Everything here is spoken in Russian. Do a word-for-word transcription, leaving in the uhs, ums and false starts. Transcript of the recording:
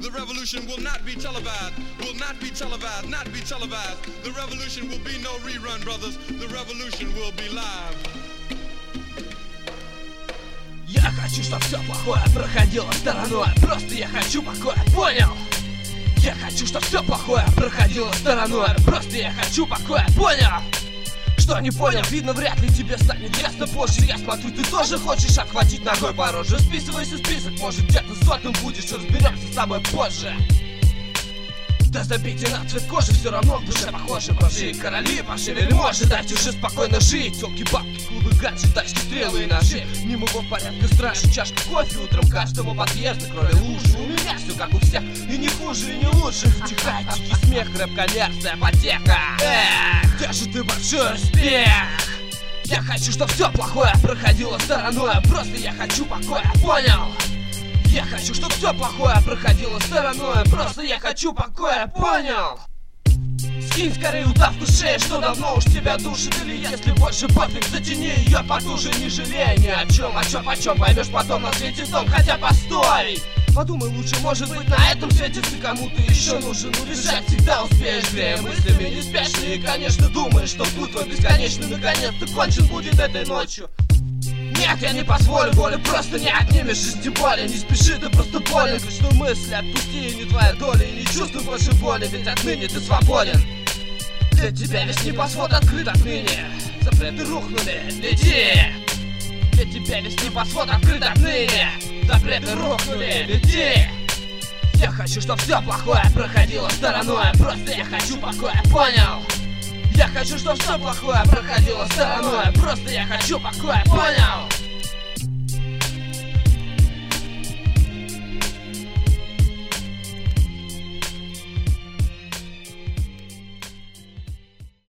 The revolution will not be televised, will not be televised, not be televised. The revolution will be no rerun, brothers. The revolution will be live. Я хочу, чтоб все плохое проходило стороной. Просто я хочу покоя, понял? Я хочу, чтоб все плохое проходило стороной. Просто я хочу покоя, понял? Что не понял, видно, вряд ли тебе станет ясно позже. Я смотрю, ты тоже хочешь отхватить ногой по роже. Списывайся список, может где-то сотым будешь. Разберемся с собой позже. Да забейте на цвет кожи, все равно в душе похожи. Бомжи и короли, пошли вельможи, дайте уже спокойно жить. Телки, бабки, клубы, гаджи, тачки, стрелы и ножи. Не могу в порядке страшно, чашка кофе утром каждому подъезда. Кроме лужи, у меня все как у всех, и не хуже, и не лучше. Втихай, тихий смех, рэп-коммерция, ипотека. Эх, где же ты, большой успех? Я хочу, чтоб все плохое проходило стороной. Просто я хочу покоя, понял? Я хочу, чтоб все плохое проходило стороной. Просто я хочу покоя, понял? Скинь скорее удавку с шеи, что давно уж тебя душит. Или если больше пофиг, затяни ее потуже. Не жалея ни о чем, о чем, о чем поймешь потом на свете дом. Хотя постой, подумай лучше, может быть на этом свете ты кому-то еще нужен. Убежать всегда успеешь, грея мыслями неспешно. И конечно думаешь, что путь твой бесконечный наконец-то кончен будет этой ночью. Нет, я не позволю боли, просто не отнимешь жизни боли. Не спеши, ты просто болен. Кричную мысль отпусти, не твоя доля. И не чувствуй больше боли, ведь отныне ты свободен. Для тебя весь небосвод открыт отныне. Запреты рухнули, лети. Для тебя весь небосвод открыт отныне. Запреты рухнули, лети. Я хочу, чтоб все плохое проходило стороной. Просто я хочу покоя, понял? Я хочу, чтоб все плохое проходило стороной. Просто я хочу покоя, понял?